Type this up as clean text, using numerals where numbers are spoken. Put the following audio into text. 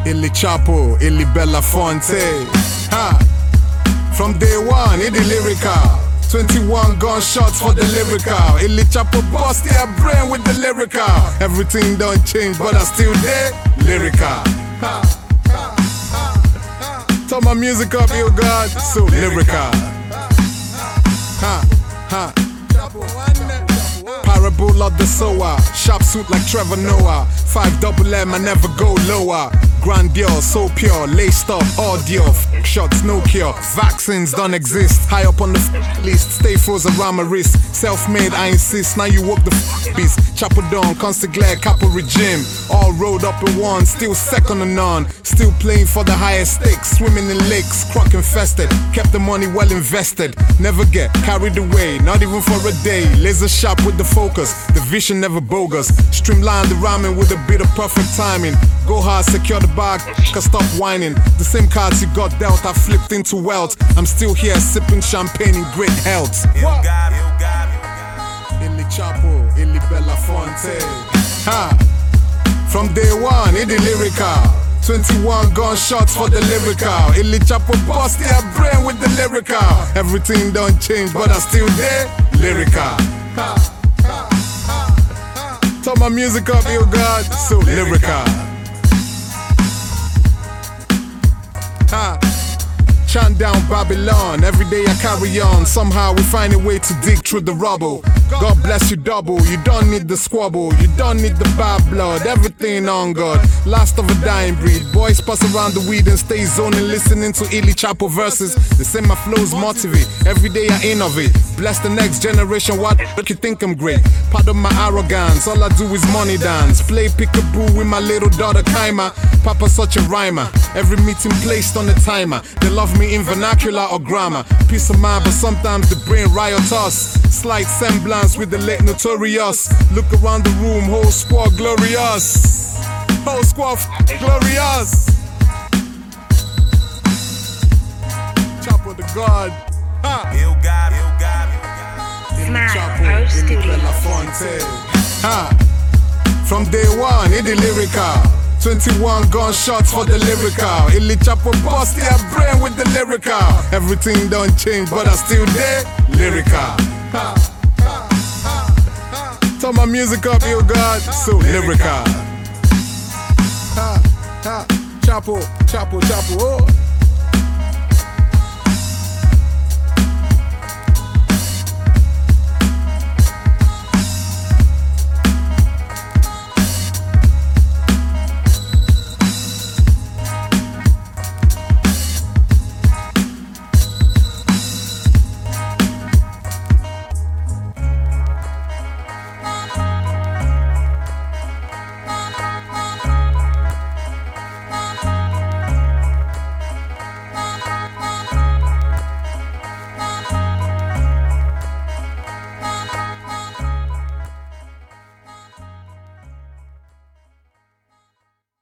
Illy Chapo, Illy Belafonte. Ha! From day one, Illy lyrical. 21 gunshots for the lyrical. Illy Chapo bust their brain with the lyrical. Everything done change, but I still there. Lyrical. Ha! Turn my music up, yo God. So lyrical. Ha! Ha! Parable of the sower. Sharp suit like Trevor Noah. 5 double M, I never go lower. Grandiose, so pure, laced up, audio. Shots, no cure. Vaccines don't exist. High up on the list. Stay froze around my wrist. Self-made, I insist. Now you walk the beast. Chapo Don, constant glare, capo regime. All rolled up in one, still second to none. Still playing for the highest stakes. Swimming in lakes, croc infested. Kept the money well invested. Never get carried away, not even for a day. Laser sharp with the focus, the vision never bogus. Streamline the rhyming with a bit of perfect timing. Go hard, secure the bag, cause stop whining. The same cards you got dealt, I flipped into wealth. I'm still here sipping champagne in great health. Illy Chapo, Illy Belafonte. Ha! From day one, Illy lyrical. 21 gunshots for the lyrical. Illy Chapo bust their brain with the lyrical. Everything done change, but I still there. Lyrical. Ha! Turn my music up, yo God. So lyrical. Ha! Chant down Babylon, every day I carry on. Somehow we find a way to dig through the rubble. God bless you double, you don't need the squabble. You don't need the bad blood, everything on God. Last of a dying breed, boys pass around the weed and stay zoning. Listening to Illy Chapo verses, they say my flows motivate. Every day I innovate, bless the next generation. What you think I'm great? Pardon my arrogance, all I do is money dance. Play peekaboo with my little daughter Kaima. Papa such a rhymer, every meeting placed on the timer. They love me in vernacular or grammar. Peace of mind, but sometimes the brain riot us. Slight semblance with the late notorious. Look around the room, whole squad glorious. Whole squad glorious. Chapo the God. Ha! Smile Pro Studios. Ha! From day one, Illy lyrical. 21 gunshots for the lyrical. Illy Chapo bust their brain with the lyrical. Everything done change, but I still there. Lyrical. Ha. Turn my music up, yo God. So lyrical. Ha. Ha. Chapo, Chapo, Chapo. Oh.